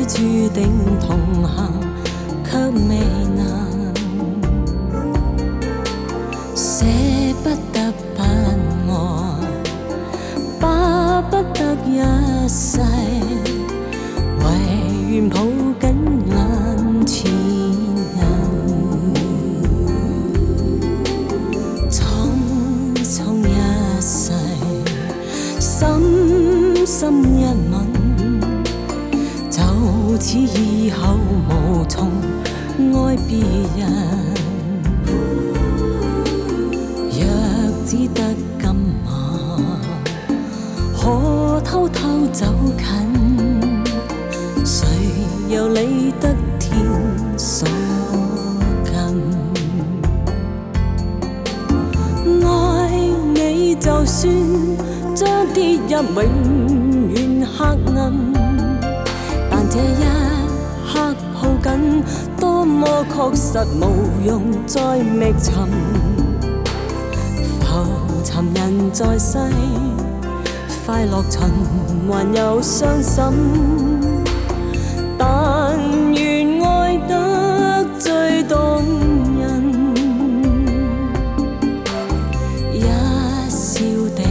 注定同行，卻未能捨不得不愛，巴不得一世，唯願抱緊眼前人。匆匆一世，深深一吻，就似以後無從愛別人。若只得今晚，可偷偷走近，誰又理得天所近？愛你就算將跌入永遠黑暗，但這一刻抱緊，多麼確實無用再覓尋。浮沉人在世，快樂循環又傷心，但願愛得最動人。一笑的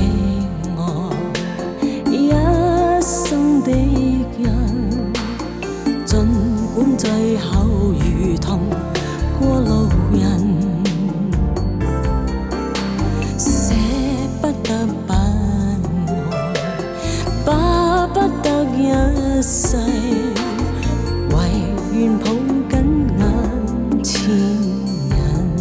愛，一生的人，儘管最後如同過路人，捨不得不愛，巴不得一世，唯願抱緊眼前人。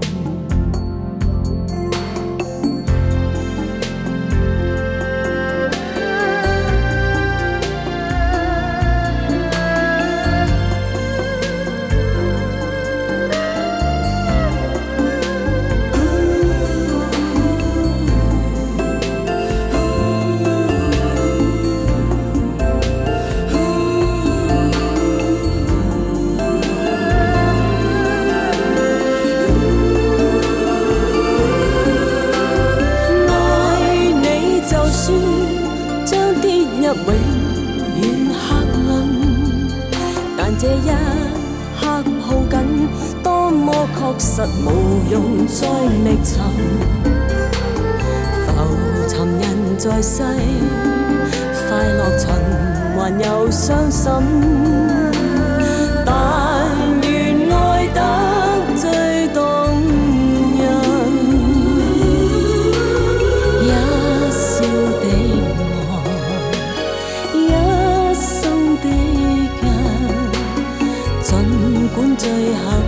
將跌入永遠黑暗，但這一刻抱緊，多麼確實無用再覓尋。浮沉人在世，快樂循環又傷心，但願愛得最動人。一笑的愛，一生的人，儘管最後